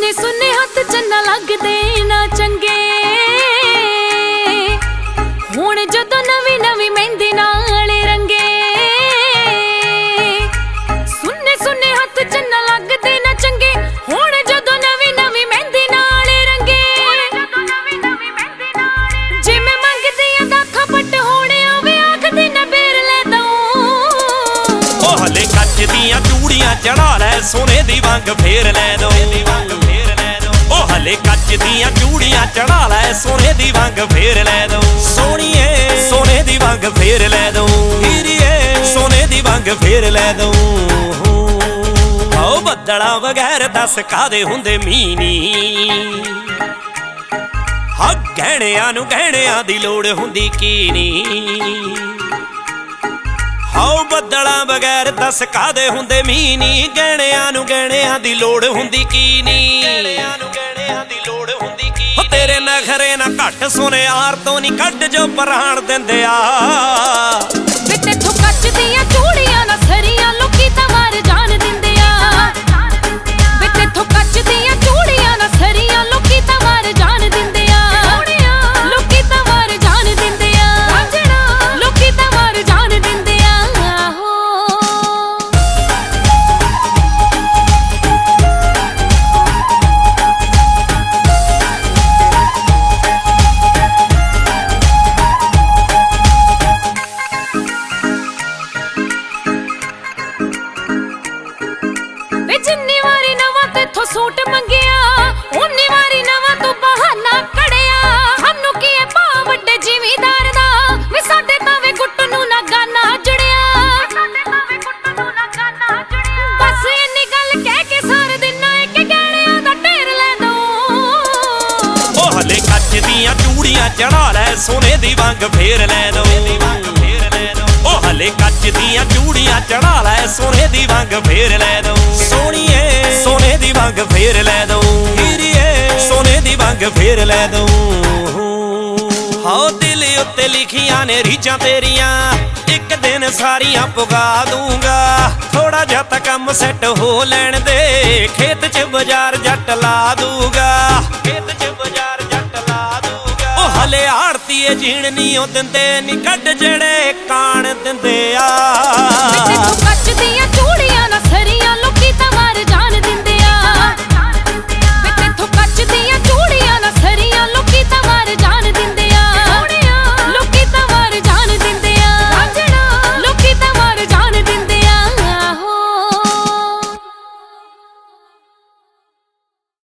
सुने सुने हथ चन्ना लगदे ना चंगे हुण जदों नवी नवी मेहंदी नाल रंगे। सुने सुने हथ चन्ना लगदे ना चंगे हुण जदों नवी नवी मेहंदी नाल रंगे। जे मैं मंगदी आ दाखा पट होणे आवे आखदी ना बेर ले दऊं। ओ हले कच दियां चूड़ियां चढ़ा लै सोने दी वंग फेर लै दो। ओ हले कच दियां चूड़ियां चढ़ा लै सोने दी वंग फेर लै दो। सोनिए सोने दी वंग फेर लै दो। हीरिए सोने दी वंग फेर लै दो। ओ बदला बगैर दस कादे हुंदे मीनी हा गहणियां नूं गहणियां दी लोड़ हुंदी की नी। हाओ बदला बगैर दस कादे हुंदे मीनी गहणियां नूं गहणियां दी लोड़ हुंदी की नी। तेरे नखरे ना घट सोने यार तो नहीं कट जो पराण दिंदे आ। तेथों कच दियां चूड़ियां ना सरियां लोकी तां मार जान दिंदे आ। तेथों कच दियां चूड़ियां ना सरियां लोकी तां मार जान दिंदे आ। लोकी तां मार जान दिंदे आ। लोकी तां मार जान दिंदे आ। जिन्नी वारी नवां तेथों सूट मंगिया उन्नी वारी नवां तू बहाना कड़िया। सानू की है भा वड्डे जिमीदार दा वे साडे तां वे गुੱਟ नूं ना गाना जड़िया। बस इन्नी गल कह के सारे दिन एक गहणियां दा ढेर लै दो। ओ हले कच दियां चूड़ियां चढ़ा लै सोने दी वंग फेर लै दो। ओ हले कच दियां चूड़ियां चढ़ा लै सोने दी वंग फेर लै दो। सोनिए सोने दी वंग फेर लै दो। हीरिए सोने दी वंग फेर लै दो। हाओ दिल उत्ते लिखियां ने रीझां तेरियां एक दिन सारियां पुगा दूंगा। थोड़ा जा तां कम सैट हो लैण दे खेत च बाजार जट ला दूंगा। खेत च बाजार जट ला दूंगा। ओ हले आड़तीए जीण नी ओ दिंदे नी कड्ड जेड़े कान दिंदे आ।